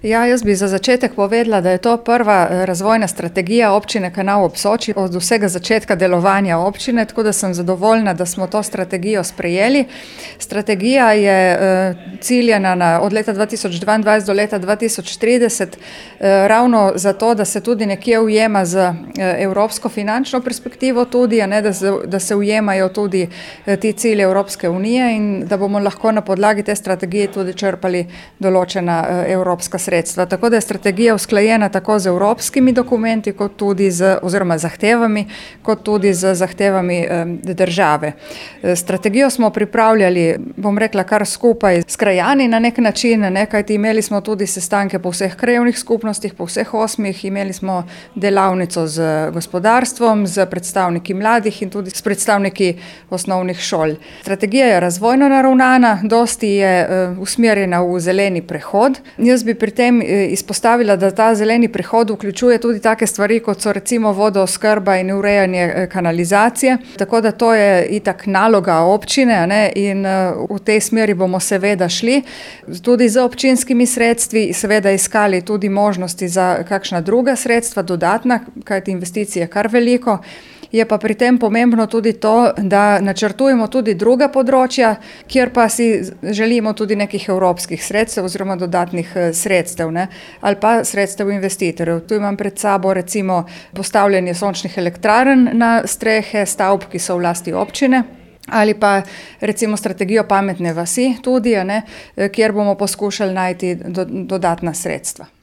Ja, jaz bi za začetek povedala, da je to prva razvojna strategija občine Kanal ob Soči od vsega začetka delovanja občine, tako da sem zadovoljna, da smo to strategijo sprejeli. Strategija je ciljena od leta 2022 do leta 2030 ravno zato, da se tudi nekje ujema z evropsko finančno perspektivo tudi, a ne, da se ujemajo tudi ti cilji Evropske unije in da bomo lahko na podlagi te strategije tudi črpali določena evropska sredstva. Tako da je strategija usklajena tako z evropskimi dokumenti, kot tudi oziroma zahtevami, kot tudi z zahtevami države. Strategijo smo pripravljali, bom rekla, kar skupaj s krajani na nek način, kajti imeli smo tudi sestanke po vseh krajevnih skupnostih, po vseh 8, imeli smo delavnico z gospodarstvom, z predstavniki mladih in tudi s predstavniki osnovnih šol. Strategija je razvojno naravnana, dosti je usmerjena v zeleni prehod. Jaz bi pri tem izpostavila, da ta zeleni prehod vključuje tudi take stvari, kot so recimo vodooskrba in urejanje kanalizacije. Tako da to je itak naloga občine, ne, in v tej smeri bomo seveda šli. Tudi z občinskimi sredstvi seveda iskali tudi možnosti za kakšna druga sredstva, dodatna, kajti investicije kar veliko. Je pa pri tem pomembno tudi to, da načrtujemo tudi druga področja, kjer pa si želimo tudi nekih evropskih sredstev oziroma dodatnih sredstev, ne, ali pa sredstev investitorjev. Tu imam pred sabo recimo postavljanje sončnih elektrarn na strehe stavb, ki so v lasti občine, ali pa recimo strategijo pametne vasi tudi, ne, kjer bomo poskušali najti dodatna sredstva.